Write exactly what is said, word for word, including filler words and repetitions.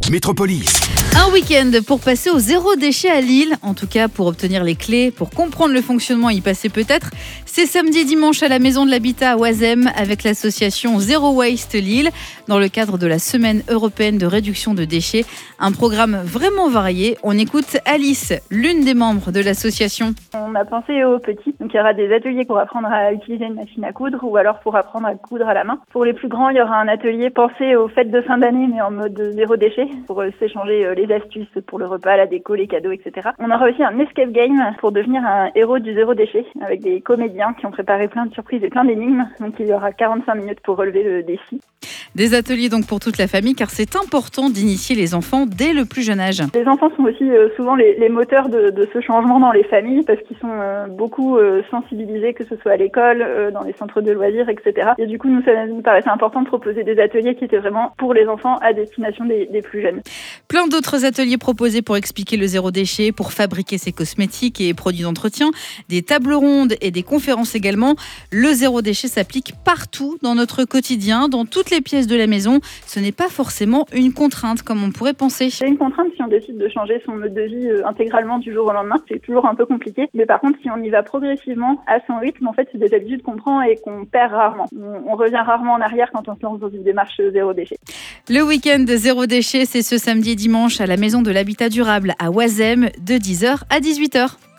Métropolis. Un week-end pour passer au zéro déchet à Lille, en tout cas pour obtenir les clés, pour comprendre le fonctionnement et y passer peut-être. C'est samedi et dimanche à la Maison de l'Habitat à Oisem avec l'association Zero Waste Lille dans le cadre de la Semaine européenne de réduction de déchets. Un programme vraiment varié. On écoute Alice, l'une des membres de l'association. On a pensé aux petits, donc il y aura des ateliers pour apprendre à utiliser une machine à coudre ou alors pour apprendre à coudre à la main. Pour les plus grands, il y aura un atelier pensé aux fêtes de fin d'année mais en mode zéro déchet pour euh, s'échanger euh, les astuces pour le repas, la déco, les cadeaux, et cetera. On aura aussi un escape game pour devenir un héros du zéro déchet avec des comédiens qui ont préparé plein de surprises et plein d'énigmes. Donc il y aura quarante-cinq minutes pour relever le défi. Des ateliers donc pour toute la famille car c'est important d'initier les enfants dès le plus jeune âge. Les enfants sont aussi euh, souvent les, les moteurs de, de ce changement dans les familles parce qu'ils sont euh, beaucoup euh, sensibilisés, que ce soit à l'école, euh, dans les centres de loisirs, et cetera. Et du coup, nous, ça nous paraissait important de proposer des ateliers qui étaient vraiment pour les enfants à destination des, des plus jeunes. Plein d'autres ateliers proposés pour expliquer le zéro déchet, pour fabriquer ses cosmétiques et produits d'entretien, des tables rondes et des conférences également. Le zéro déchet s'applique partout dans notre quotidien, dans toutes les pièces de la maison. Ce n'est pas forcément une contrainte comme on pourrait penser. C'est une contrainte si on décide de changer son mode de vie euh, intégralement du jour au lendemain. C'est toujours un peu compliqué. Mais par contre, si on y va progressivement à son rythme, en fait, c'est des habitudes qu'on prend et qu'on perd rarement. On, on revient rarement en arrière quand on se lance dans une démarche zéro déchet. Le week-end de zéro déchet, c'est ce samedi et dimanche à la Maison de l'Habitat durable à Oisem de dix heures à dix-huit heures.